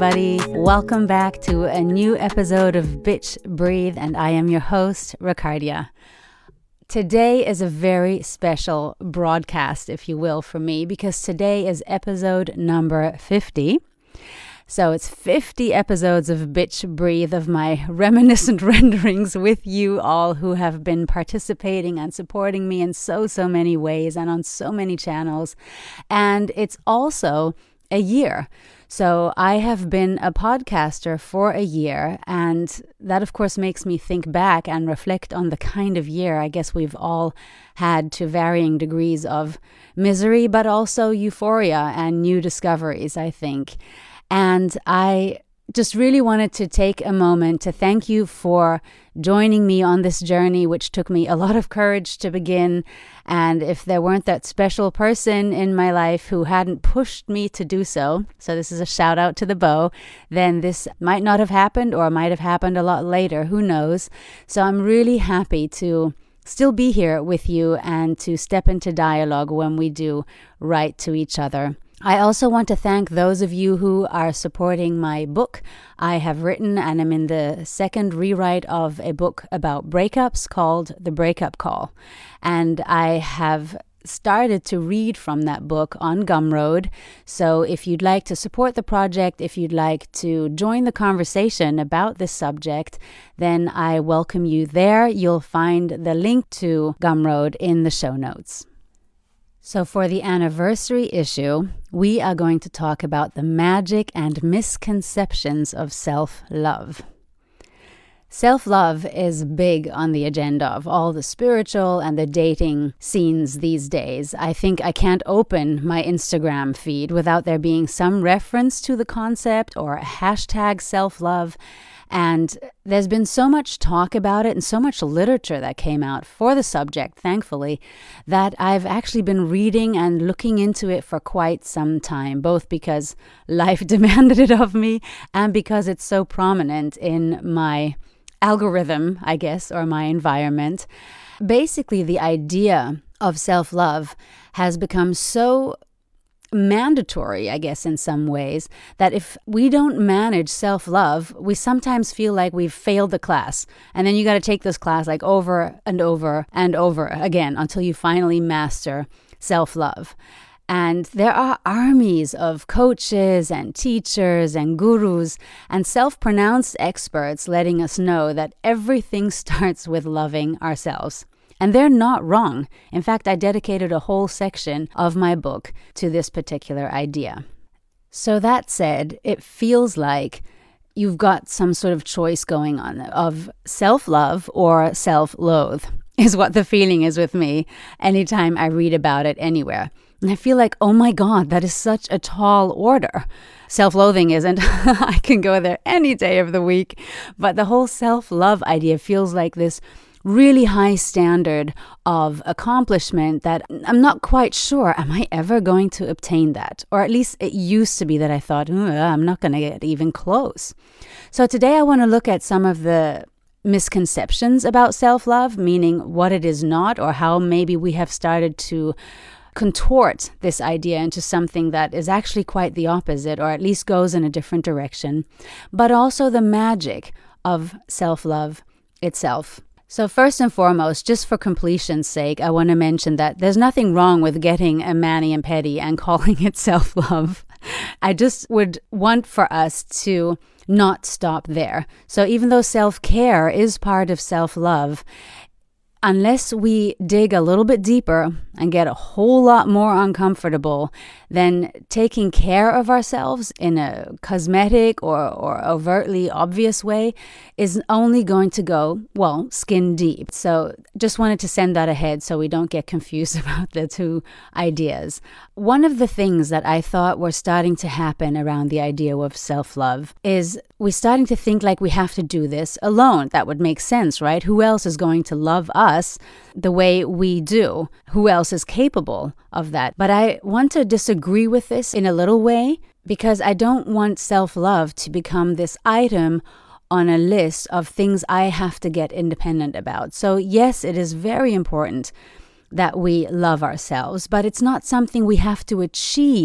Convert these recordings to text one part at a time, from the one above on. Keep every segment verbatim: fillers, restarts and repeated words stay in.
everybody. Welcome back to a new episode of Bitch Breathe, and I am your host, Ricardia. Today is a very special broadcast, if you will, for me, because today is episode number fifty. So it's fifty episodes of Bitch Breathe, of my reminiscent renderings with you all who have been participating and supporting me in so, so many ways and on so many channels. And it's also a year. So I have been a podcaster for a year, and that of course makes me think back and reflect on the kind of year I guess we've all had, to varying degrees of misery, but also euphoria and new discoveries, I think. And I just really wanted to take a moment to thank you for joining me on this journey, which took me a lot of courage to begin. And if there weren't that special person in my life who hadn't pushed me to do so, so this is a shout out to the bow, then this might not have happened, or might have happened a lot later, who knows. So I'm really happy to still be here with you and to step into dialogue when we do write to each other. I also want to thank those of you who are supporting my book. I have written and am in the second rewrite of a book about breakups called The Breakup Call. And I have started to read from that book on Gumroad. So if you'd like to support the project, if you'd like to join the conversation about this subject, then I welcome you there. You'll find the link to Gumroad in the show notes. So for the anniversary issue, we are going to talk about the magic and misconceptions of self-love. Self-love is big on the agenda of all the spiritual and the dating scenes these days. I think I can't open my Instagram feed without there being some reference to the concept or a hashtag self-love. And there's been so much talk about it and so much literature that came out for the subject, thankfully, that I've actually been reading and looking into it for quite some time, both because life demanded it of me and because it's so prominent in my algorithm, I guess, or my environment. Basically, the idea of self-love has become so mandatory, I guess, in some ways, that if we don't manage self-love, we sometimes feel like we've failed the class. And then you got to take this class like over and over and over again until you finally master self-love. And there are armies of coaches and teachers and gurus and self-pronounced experts letting us know that everything starts with loving ourselves. And they're not wrong. In fact, I dedicated a whole section of my book to this particular idea. So that said, it feels like you've got some sort of choice going on of self-love or self-loathe, is what the feeling is with me anytime I read about it anywhere. And I feel like, oh my God, that is such a tall order. Self-loathing isn't. I can go there any day of the week. But the whole self-love idea feels like this really high standard of accomplishment that I'm not quite sure, am I ever going to obtain that? Or at least it used to be that I thought, I'm not going to get even close. So today I want to look at some of the misconceptions about self-love, meaning what it is not, or how maybe we have started to contort this idea into something that is actually quite the opposite, or at least goes in a different direction, but also the magic of self-love itself. So first and foremost, just for completion's sake, I want to mention that there's nothing wrong with getting a mani and pedi and calling it self-love. I just would want for us to not stop there. So even though self-care is part of self-love, unless we dig a little bit deeper and get a whole lot more uncomfortable, then taking care of ourselves in a cosmetic or, or overtly obvious way is only going to go, well, skin deep. So just wanted to send that ahead so we don't get confused about the two ideas. One of the things that I thought were starting to happen around the idea of self-love is we're starting to think like we have to do this alone. That would make sense, right? Who else is going to love us the way we do? Who else is capable of that? But I want to disagree with this in a little way, because I don't want self-love to become this item on a list of things I have to get independent about. So yes, it is very important that we love ourselves, but it's not something we have to achieve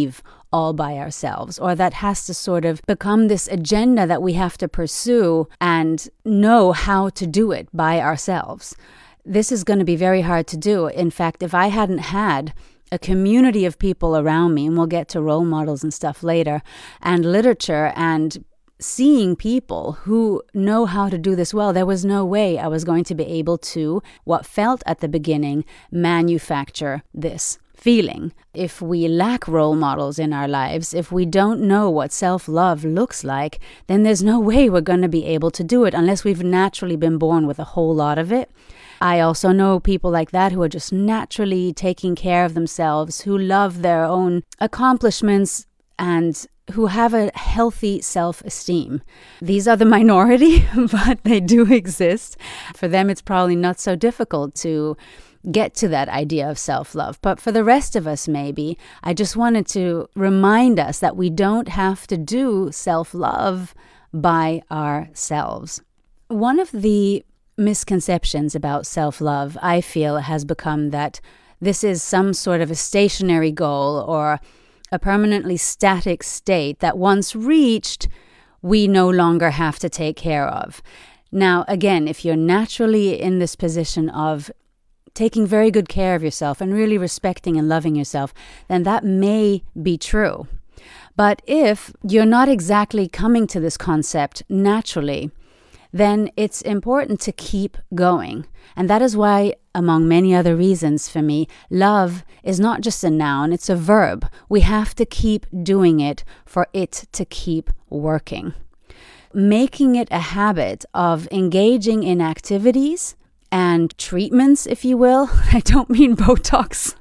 all by ourselves, or that has to sort of become this agenda that we have to pursue and know how to do it by ourselves. This is going to be very hard to do. In fact, if I hadn't had a community of people around me, and we'll get to role models and stuff later, and literature and seeing people who know how to do this well, there was no way I was going to be able to, what felt at the beginning, manufacture this feeling. If we lack role models in our lives, if we don't know what self-love looks like, then there's no way we're going to be able to do it unless we've naturally been born with a whole lot of it. I also know people like that who are just naturally taking care of themselves, who love their own accomplishments and who have a healthy self-esteem. These are the minority, but they do exist. For them, it's probably not so difficult to get to that idea of self-love. But for the rest of us, maybe, I just wanted to remind us that we don't have to do self-love by ourselves. One of the misconceptions about self-love, I feel, has become that this is some sort of a stationary goal or a permanently static state that once reached, we no longer have to take care of. Now, again, if you're naturally in this position of taking very good care of yourself and really respecting and loving yourself, then that may be true. But if you're not exactly coming to this concept naturally, then it's important to keep going. And that is why, among many other reasons for me, love is not just a noun, it's a verb. We have to keep doing it for it to keep working. Making it a habit of engaging in activities and treatments, if you will. I don't mean Botox.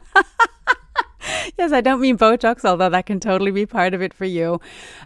Yes, I don't mean Botox, although that can totally be part of it for you.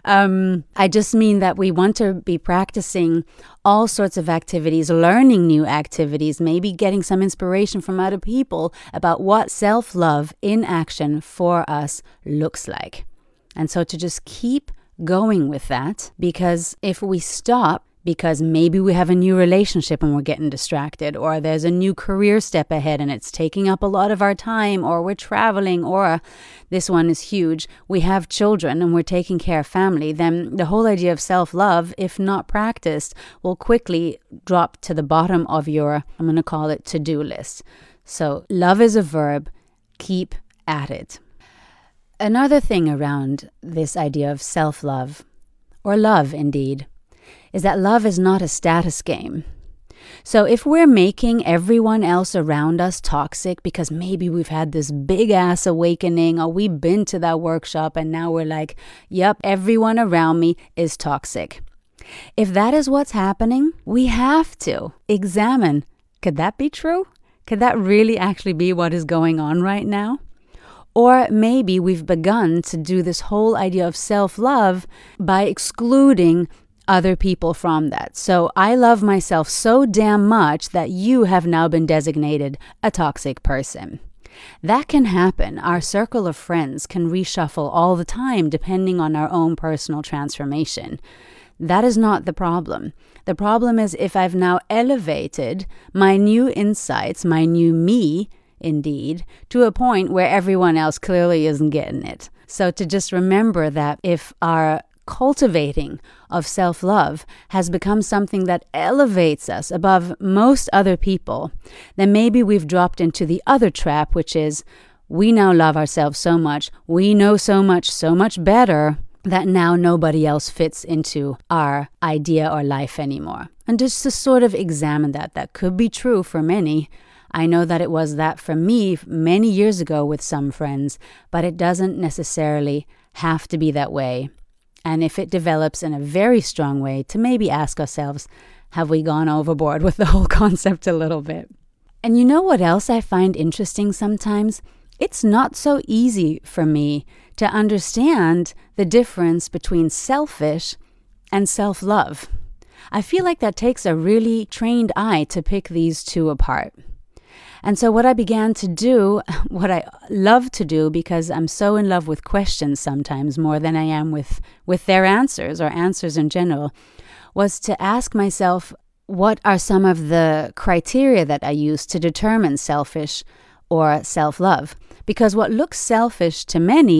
Um, I just mean that we want to be practicing all sorts of activities, learning new activities, maybe getting some inspiration from other people about what self-love in action for us looks like. And so to just keep going with that, because if we stop, because maybe we have a new relationship and we're getting distracted, or there's a new career step ahead and it's taking up a lot of our time, or we're traveling, or this one is huge, we have children and we're taking care of family, then the whole idea of self-love, if not practiced, will quickly drop to the bottom of your, I'm going to call it, to-do list. So love is a verb, keep at it. Another thing around this idea of self-love, or love indeed, is that love is not a status game. So if we're making everyone else around us toxic because maybe we've had this big ass awakening, or we've been to that workshop and now we're like, yep, everyone around me is toxic. If that is what's happening, we have to examine, could that be true? Could that really actually be what is going on right now? Or maybe we've begun to do this whole idea of self-love by excluding other people from that. So I love myself so damn much that you have now been designated a toxic person. That can happen. Our circle of friends can reshuffle all the time depending on our own personal transformation. That is not the problem. The problem is if I've now elevated my new insights, my new me, indeed, to a point where everyone else clearly isn't getting it. So to just remember that if our cultivating of self-love has become something that elevates us above most other people, then maybe we've dropped into the other trap, which is we now love ourselves so much, we know so much, so much better, that now nobody else fits into our idea or life anymore. And just to sort of examine that, that could be true for many. I know that it was that for me many years ago with some friends, but it doesn't necessarily have to be that way. And if it develops in a very strong way, to maybe ask ourselves, have we gone overboard with the whole concept a little bit? And you know what else I find interesting sometimes? It's not so easy for me to understand the difference between selfish and self-love. I feel like that takes a really trained eye to pick these two apart. And so what I began to do, what I love to do, because I'm so in love with questions sometimes more than I am with, with their answers or answers in general, was to ask myself, what are some of the criteria that I use to determine selfish or self-love? Because what looks selfish to many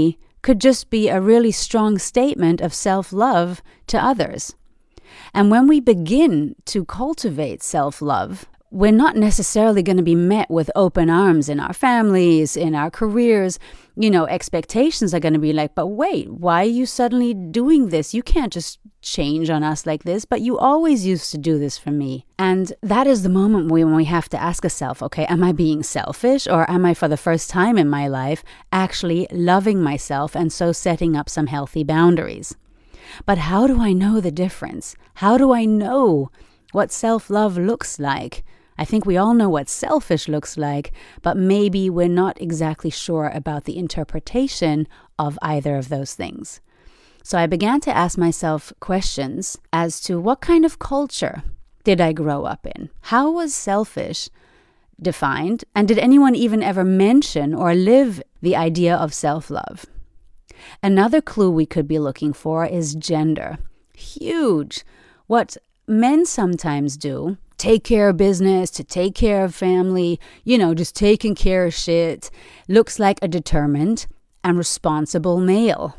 could just be a really strong statement of self-love to others. And when we begin to cultivate self-love, we're not necessarily going to be met with open arms in our families, in our careers. You know, expectations are going to be like, but wait, why are you suddenly doing this? You can't just change on us like this, but you always used to do this for me. And that is the moment when we have to ask ourselves, okay, am I being selfish, or am I for the first time in my life actually loving myself and so setting up some healthy boundaries? But how do I know the difference? How do I know what self-love looks like? I think we all know what selfish looks like, but maybe we're not exactly sure about the interpretation of either of those things. So I began to ask myself questions as to what kind of culture did I grow up in? How was selfish defined? And did anyone even ever mention or live the idea of self-love? Another clue we could be looking for is gender. Huge. What men sometimes do, take care of business, to take care of family, you know, just taking care of shit, looks like a determined and responsible male.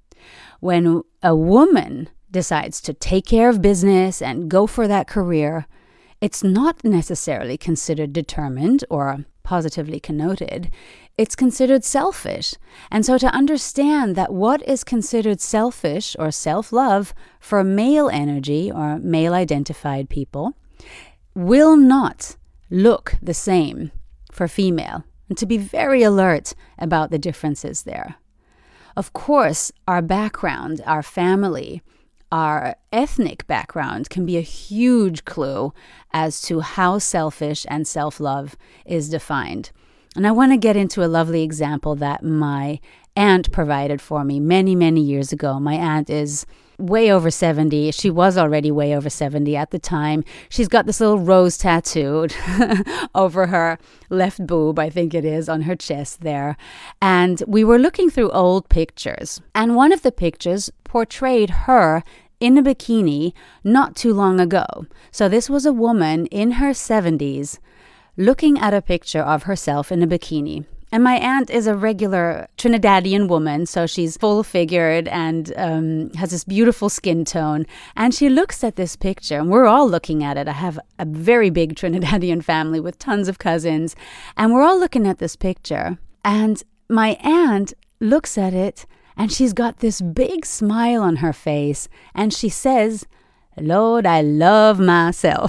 When a woman decides to take care of business and go for that career, it's not necessarily considered determined or positively connoted. It's considered selfish. And so to understand that what is considered selfish or self-love for male energy or male-identified people will not look the same for female, and to be very alert about the differences there. Of course, our background, our family, our ethnic background can be a huge clue as to how selfish and self-love is defined. And I want to get into a lovely example that my aunt provided for me many, many years ago. My aunt is way over seventy. She was already way over seventy at the time. She's got this little rose tattooed over her left boob, I think it is, on her chest there. And we were looking through old pictures. And one of the pictures portrayed her in a bikini not too long ago. So this was a woman in her seventies looking at a picture of herself in a bikini. And my aunt is a regular Trinidadian woman, so she's full-figured and um, has this beautiful skin tone. And she looks at this picture, and we're all looking at it. I have a very big Trinidadian family with tons of cousins, and we're all looking at this picture. And my aunt looks at it, and she's got this big smile on her face, and she says, "Lord, I love myself."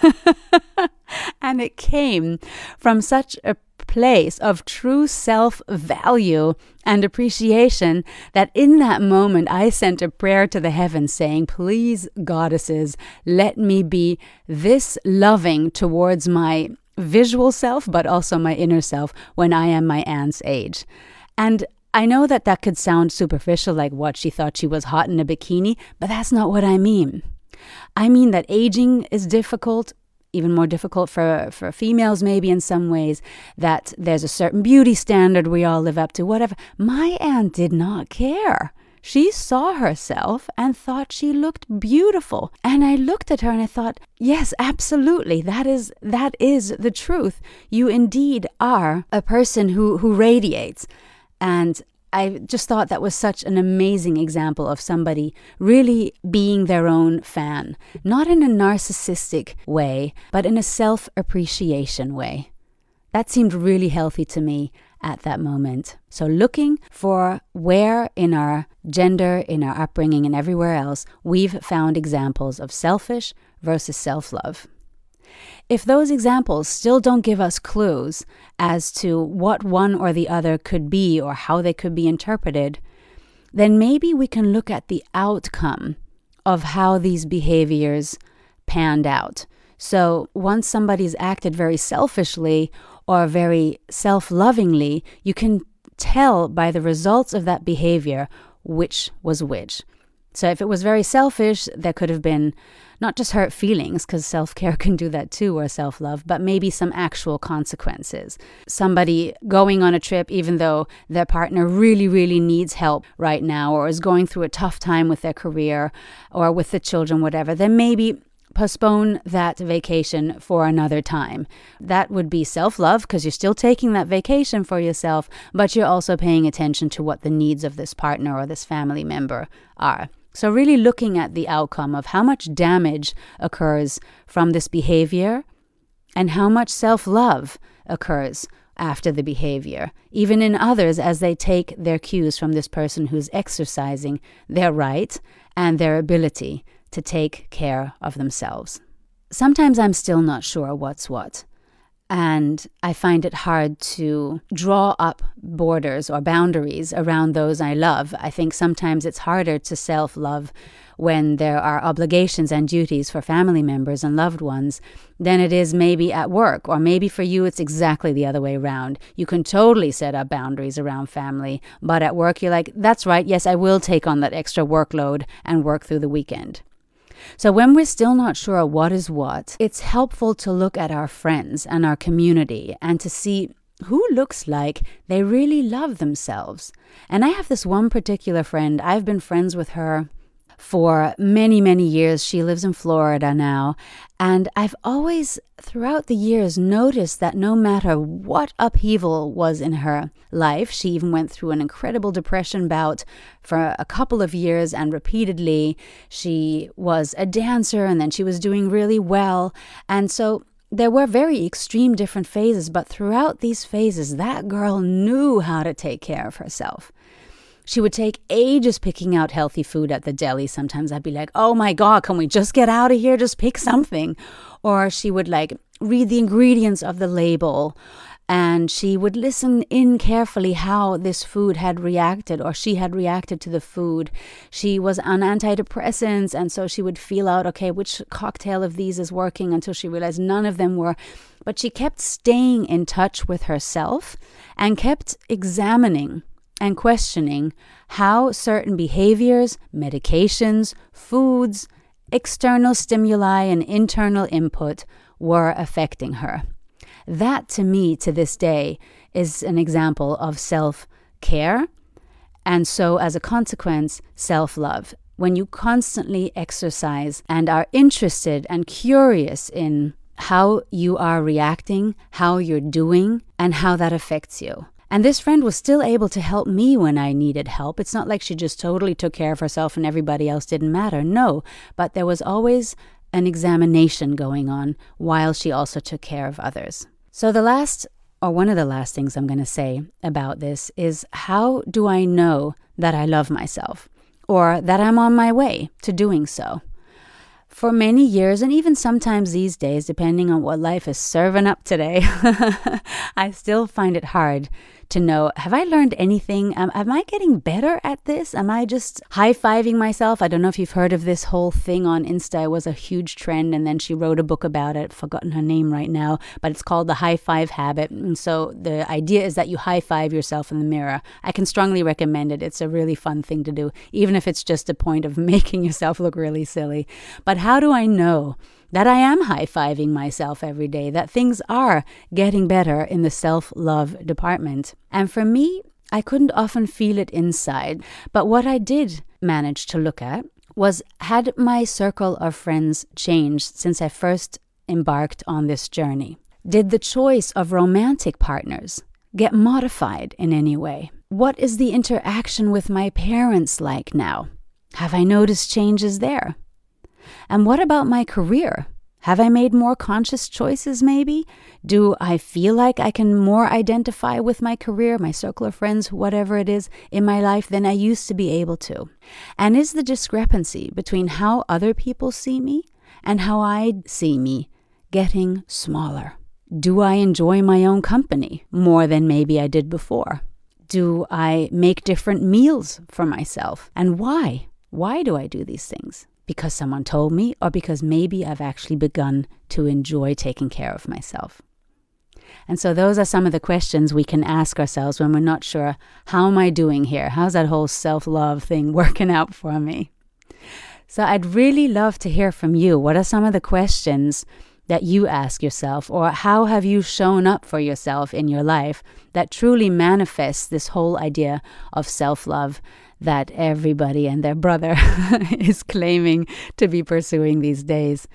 And it came from such a place of true self-value and appreciation that in that moment I sent a prayer to the heavens saying, please, goddesses, let me be this loving towards my visual self, but also my inner self when I am my aunt's age. And I know that that could sound superficial, like what, she thought she was hot in a bikini, but that's not what I mean. I mean that aging is difficult, even more difficult for, for females maybe in some ways, that there's a certain beauty standard we all live up to, whatever. My aunt did not care. She saw herself and thought she looked beautiful. And I looked at her and I thought, yes, absolutely, that is that is the truth. You indeed are a person who, who radiates. And I just thought that was such an amazing example of somebody really being their own fan, not in a narcissistic way, but in a self-appreciation way. That seemed really healthy to me at that moment. So looking for where in our gender, in our upbringing, and everywhere else, we've found examples of selfish versus self-love. If those examples still don't give us clues as to what one or the other could be or how they could be interpreted, then maybe we can look at the outcome of how these behaviors panned out. So once somebody's acted very selfishly or very self-lovingly, you can tell by the results of that behavior which was which. So if it was very selfish, there could have been not just hurt feelings, because self-care can do that too, or self-love, but maybe some actual consequences. Somebody going on a trip even though their partner really, really needs help right now, or is going through a tough time with their career or with the children, whatever, then maybe postpone that vacation for another time. That would be self-love because you're still taking that vacation for yourself, but you're also paying attention to what the needs of this partner or this family member are. So really looking at the outcome of how much damage occurs from this behavior and how much self-love occurs after the behavior, even in others as they take their cues from this person who's exercising their right and their ability to take care of themselves. Sometimes I'm still not sure what's what, and I find it hard to draw up borders or boundaries around those I love. I think sometimes it's harder to self-love when there are obligations and duties for family members and loved ones than it is maybe at work, or maybe for you it's exactly the other way around. You can totally set up boundaries around family, but at work you're like, that's right, yes, I will take on that extra workload and work through the weekend. So when we're still not sure what is what, it's helpful to look at our friends and our community and to see who looks like they really love themselves. And I have this one particular friend. I've been friends with her for many, many years. She lives in Florida now. And I've always, throughout the years, noticed that no matter what upheaval was in her life, she even went through an incredible depression bout for a couple of years, and repeatedly she was a dancer and then she was doing really well. And so there were very extreme different phases, but throughout these phases, that girl knew how to take care of herself. She would take ages picking out healthy food at the deli. Sometimes I'd be like, oh my God, can we just get out of here? Just pick something. Or she would like read the ingredients of the label, and she would listen in carefully how this food had reacted, or she had reacted to the food. She was on antidepressants, and so she would feel out, okay, which cocktail of these is working, until she realized none of them were. But she kept staying in touch with herself and kept examining and questioning how certain behaviors, medications, foods, external stimuli, and internal input were affecting her. That, to me, to this day, is an example of self-care, and so, as a consequence, self-love. When you constantly exercise and are interested and curious in how you are reacting, how you're doing, and how that affects you. And this friend was still able to help me when I needed help. It's not like she just totally took care of herself and everybody else didn't matter. No, but there was always an examination going on while she also took care of others. So the last, or one of the last things I'm going to say about this is, how do I know that I love myself, or that I'm on my way to doing so? For many years, and even sometimes these days, depending on what life is serving up today, I still find it hard to know, have I learned anything? Um, am I getting better at this? Am I just high-fiving myself? I don't know if you've heard of this whole thing on Insta. It was a huge trend, and then she wrote a book about it. I've forgotten her name right now, but it's called The High Five Habit. And so the idea is that you high-five yourself in the mirror. I can strongly recommend it. It's a really fun thing to do, even if it's just a point of making yourself look really silly. But how do I know that I am high-fiving myself every day, that things are getting better in the self-love department? And for me, I couldn't often feel it inside. But what I did manage to look at was, had my circle of friends changed since I first embarked on this journey? Did the choice of romantic partners get modified in any way? What is the interaction with my parents like now? Have I noticed changes there? And what about my career? Have I made more conscious choices maybe? Do I feel like I can more identify with my career, my circle of friends, whatever it is in my life, than I used to be able to? And is the discrepancy between how other people see me and how I see me getting smaller? Do I enjoy my own company more than maybe I did before? Do I make different meals for myself? And why? Why do I do these things? Because someone told me, or because maybe I've actually begun to enjoy taking care of myself? And so those are some of the questions we can ask ourselves when we're not sure, how am I doing here? How's that whole self-love thing working out for me? So I'd really love to hear from you. What are some of the questions that you ask yourself, or how have you shown up for yourself in your life that truly manifests this whole idea of self-love that everybody and their brother is claiming to be pursuing these days?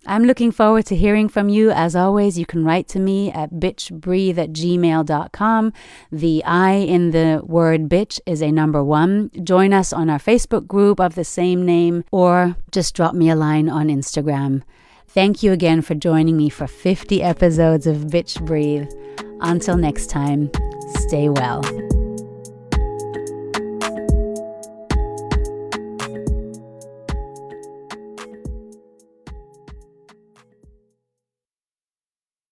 I'm looking forward to hearing from you. As always, you can write to me at bitchbreathe at gmail dot com. The I in the word bitch is a number one. Join us on our Facebook group of the same name, or just drop me a line on Instagram. Thank you again for joining me for fifty episodes of Bitch Breathe. Until next time, stay well.